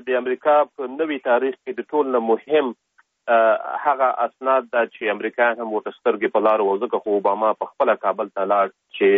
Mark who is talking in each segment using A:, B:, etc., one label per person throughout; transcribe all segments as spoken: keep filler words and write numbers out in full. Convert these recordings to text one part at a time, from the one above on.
A: د امریکا په نوي تاریخ کې د ټول نه مهم هغه اسناد دا چې امریکایان هم ورته سترګې په لار وو، ځکه خو اوباما په خپله کابل ته لاړ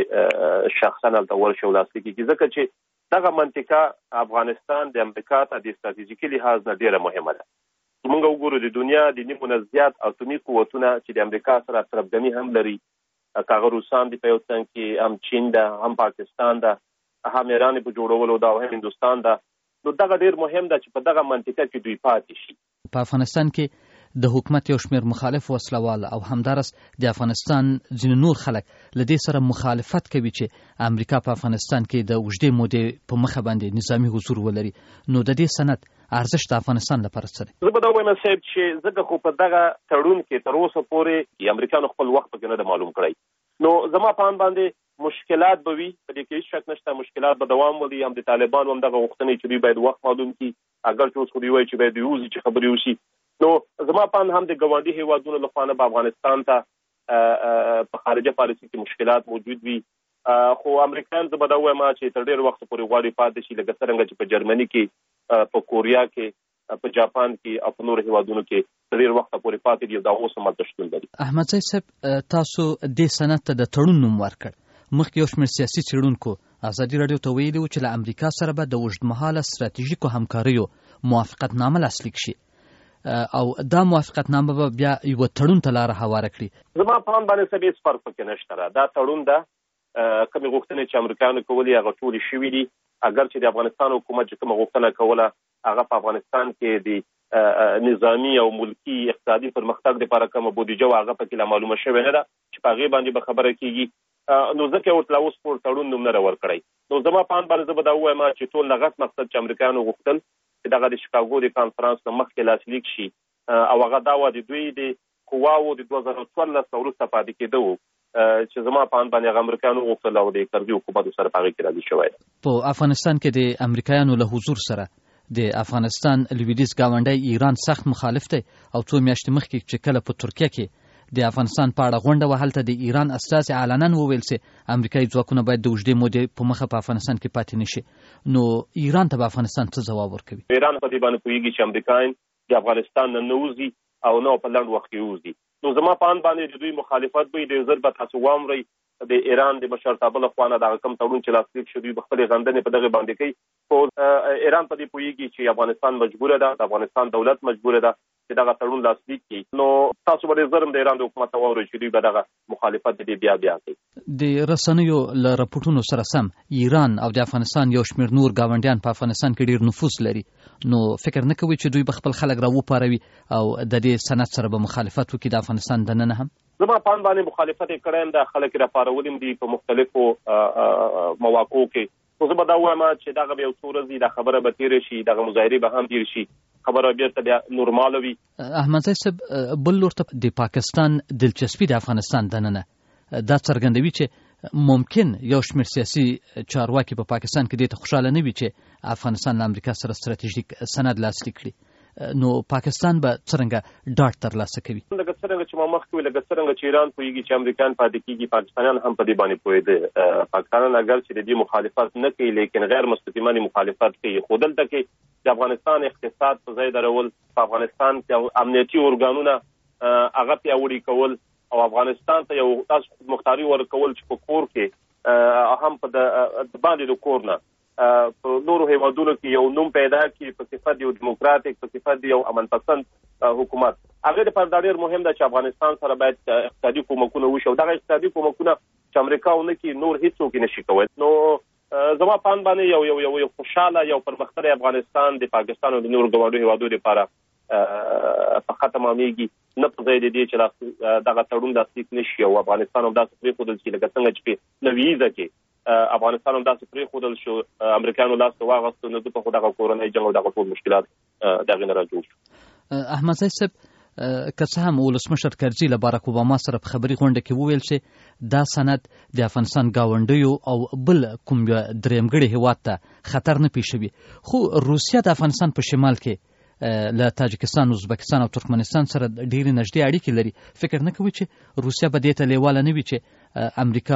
A: چې شخصا هلته ورشي او لاسلیک کړي، ځکه چې دغه منطقه افغانستان د امریکا ته د ستراتیژیکي لحاظ نه ډېره مهمه ده. موږ وګورو د دنیا د نیمو نه زیات اټومي قوتونه چې د امریکا سره تربګني هم لري، کاغه روسان دي په یو څنګ کې، هم چین ده، هم پاکستان ده، هم ایران په جوړولو ده، او هم هندوستان ده. نو دغه ډېر مهم ده چې په دغه منطقه کې دوی پاتې شي.
B: په افغانستان کې د حکومت یو شمېر مخالف وسلوال او همدارس د افغانستان ځینې نور خلک له دې سره مخالفت کوي چې امریکا په افغانستان کې د اوږدې مودې په مخه باندې نظامي حضور ولري. نو د دې سند ارزښت د افغانستان لپاره څه دی؟
A: زه به دا ووایم صاحب چې ځکه خو په دغه تړون کې تر اوسه پورې امریکایانو خپل وخت پکې نه ده معلوم کړی، نو زما په اند باندې مشکلات به وي، په دې کې هېڅ شک نشته، مشکلات به دوام ولري. هم د طالبانو هم دغه غوښتنې چې دوی باید وخت معلوم کړي، اگر چې اوس خو دوی وایي چې باید دوی ووځي چې خبرې وشي. نو زما په اند هم د ګاونډي هیوادونو لخوا نه به افغانستان ته په خارجه پالیسي کې مشکلات موجود وي، خو امریکایان زه به دا ووایم چې تر ډېر وخت پورې غواړي پاتې شي، لکه څرنګه چې په جرمني کې، په کوریا کې، په جاپان کې او په نورو هیوادونو کې تر ډېر وخت پورې پاتې دي، دا اوس هم هلته شتون لري.
B: احمدزی صاحب، تاسو دې سند ته د تړون نوم ورکړ. مخکې یو شمېر سیاسي څېړونکو ازادي راډیو ته ویلي وو چې له امریکا سره به د اوږدمهاله ستراتیژیکو همکاریو موافقتنامه لاسلیک شي، او دا موافقتنامه به بیا یو تړون ته لاره هواره کړي.
A: زما په اند باندې څه هېڅ فرق پکې نشته. دا تړون ده، کومې غوښتنې چې امریکایانو کولې هغه ټولې شوي دي. اگر چې د افغانستان حکومت چې کومه غوښتنه کوله هغه په افغانستان کې د نظامي او ملکي اقتصادي پرمختګ لپاره کومه بودیجه وه هغه پکې لا معلومه شوې نه ده چې په هغې باندې به خبره کېږي. نو ځکه ورته لا اوس پورې تړون نوم نه راورکړی. نو زما په اند باندې زه به دا ووایم چې ټول نغس مقصد چې امریکایانو غوښتل چې دغه د شکاګو د کانفرانس نه مخکې لاسلیک شي، او هغه دا وه د دوی د قواوو د دوه زره څوارلس نه وروسته پاتې کېده و، چې زما په اند باندې هغه امریکایانو غوښتل او د کرزي حکومت سره په هغې کې راضي شوی ده.
B: په افغانستان کې د امریکایانو له حضور سره د افغانستان لویدیځ ګاونډی ایران سخت مخالف دی، او څو میاشتې مخکې چې کله په ترکیه کې د افغانستان په اړه غونډه وه، هلته د ایران استازي علنا وویل چې امریکایي ځواکونه باید د اوږدې مودې په مخه په افغانستان کې پاتې نه شي. نو ایران ته به افغانستان څه ځواب ورکوي؟
A: ایران په دې باندې پوهېږي چې امریکایان د افغانستان نه نه وځي او نه په لنډ وخت کې وځي. نو زما په اند باندې د دوی مخالفت به ډېر ژر به تاسو واورئ. د ایران د مشرتابه له خوا نه دغه کوم تړون چې لاسلیک شو دوی به خپلې غندنې په دغې باندې کوي. خو ایران په دې پوهېږي چې افغانستان مجبوره ده، د افغانستان دولت مجبوره ده چې دغه تړون لاسلیک کړي. نو تاسو به ډېر ژر هم د ایران د حکومت ته واورئ چې دوی به دغه مخالفت د دې بیا بیا کوي.
B: د رسنیو له رپوټونو سره سم ایران او د افغانستان یو شمېر نور ګاونډیان په افغانستان کې ډېر نفوذ لري. نو فکر نه کوي چې دوی به خپل خلک را وپاروي او د دې سند سره به مخالفت وکړي د افغانستان دننه هم؟
A: زما په اند باندې مخالفت یې کړی د خلک یې راپارولي دي په مختلفو مواقعو کې. خو زه به دا ووایم چې دغه به یو څو ورځې دا خبره به تېره شي، دغه مظاهرې به هم تېر شي، خبره بېرته بیا نورماله وي.
B: احمدزی صاحب، بل لور ته د پاکستان دلچسپي د افغانستان دننه دا څرګندوي چې ممکن یو شمېر سیاسي چارواکي په پاکستان کې دې ته خوشحاله نه وي چې افغانستان له امریکا سره ستراتیژیک سند لاسلیک کړي. نو پاکستان به څرنګه ډاډ ترلاسه کوي؟
A: لکه څرنګه چې ما مخکې وویل، لکه څرنګه چې ایران پوهېږي چې امریکایان پاتې کېږي، پاکستانیان هم په دې باندې پوهېده. پاکستانیان اگر چې د دې مخالفت نه کوي لیکن غیر مستقیمانه مخالفت کوي. خو دلته کې د افغانستان اقتصاد په ځای درول، په افغانستان کې امنیتي ارګانونه هغه پیاوړي کول او افغانستان ته یو داسې خودمختاري ورکول چې په کور کې هم په د باندې د کور نه په نورو هیوادونو کې یو نوم پیدا کړي په صفت یو دیموکراتیک، په صفت یو امن پسند حکومت. هغې دپاره دا ډېر مهم ده چې افغانستان سره باید اقتصادي کومکونه وشي، او دغه اقتصادي کومکونه چې امریکا ونه کړي نور هېڅوک یې نشي کولی. نو زما په اند باندې یو یو یو خوشحاله یو پرمختللی افغانستان د پاکستان او د نورو ګاونډیو هیوادونو لپاره په ختم عامېږي، نه په ځای د دې چې دغه تړون لاسلیک نه شي او افغانستان همداسې پرېښودل شي لکه څنګه چې په نویزه کې افغانستان همداسې پرېښودل شو، امریکایانو لاس ته واغوستو، نو دلته خو دغه کورنۍ جنګ او دغه ټول مشکلات د هغې نه راجوړ شو.
B: احمدزی صاحب، که څه هم ولسمشر کرزي له باراک اوباما سره په خبري غونډه کې وویل چې دا سند د افغانستان ګاونډیو او بل کوم درېیمګړي هېواد ته خطر نه پېښوي، خو روسیه د افغانستان په شمال کې له تاجکستان، ازبکستان او ترکمنستان سره ډېرې نږدې اړیکې لري. فکر نه کوي چې روسیه به دې ته لیواله نه وي چې امریکا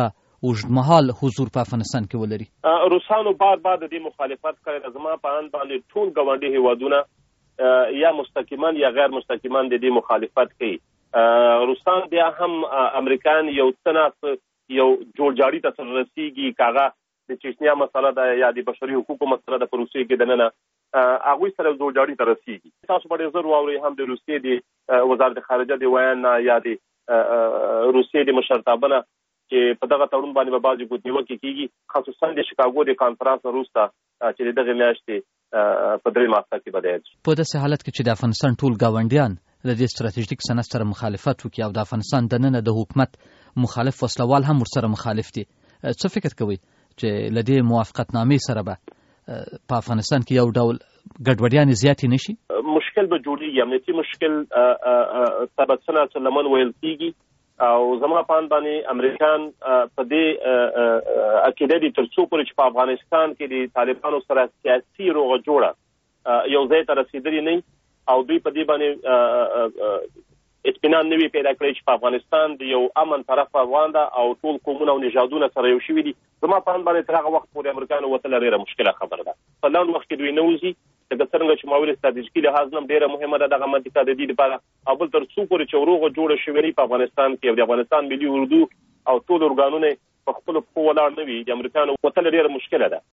B: اوږدمهال حضور په افغانستان کې ولري؟
A: روسانو بار بار د دې مخالفت کړی. زما په اند باندې ټول ګاونډي هیوادونه یا مستقیما یا غیر مستقیما د دې مخالفت کوي. روسان بیا هم امریکایان یو څه یو جوړجاړي ته سره رسیږي، کاغه د چچنیا مسله ده یا د بشري حقوقو مسله ده په روسیې کې دننه هغوی سره جوړجاړي ته رسیږي. تاسو به ډېر زر واورئ هم د روسیې د وزارت خارجه د ویانا یا د روسیې د مشرتابه نه چې په دغه تړون باندې به بعضې ګوتنیوکې کېږي، خصوصا د شکاګو د کانفرانس وروسته چې د دغې میاشتې په درې ماسته کې به دی.
B: په داسې حالت کې چې د افغانستان ټول ګاونډیان د دې ستراتیژیک سند سره مخالفت وکړي او د افغانستان دننه د حکومت مخالف وسلوال هم ورسره مخالف دي، څه فکر کوئ چې له دې موافقتنامې سره به په افغانستان کې یو ډول ګډوډیانې زیاتې نه شي؟
A: مشکل به جوړېږي، امنیتي مشکل ته به څه نه څه لمن ویل کېږي او زما په اند باندې امریکایان په دې عقیده دي تر څو پورې چې په افغانستان کې د طالبانو سره سیاسي روغه جوړه یو ځای ته رسېدلې نه او دوی په دې باندې اطمینان نه وي پیدا کړی چې په افغانستان د یو امن طرف افغان ده او ټول قومونه او نژادونه سره یو شوي دي. زما په اند باندې تر هغه وخت پورې امریکایانو وتله ډېره مشکله خبره ده. په لاندې وخت کې دوی نه وځي، لکه څرنګه چې ما ویل ستراتیژیکي لحاظ نه ډېره مهمه ده دغه منطقه د دې لپاره، او بل تر څو پورې چې روغه جوړه شوې نه په افغانستان کې او د افغانستان ملي اردو او ټول ارګانونه په خپلو پښو ولاړ نه وي، د امریکایانو وتله ډېره مشکله ده.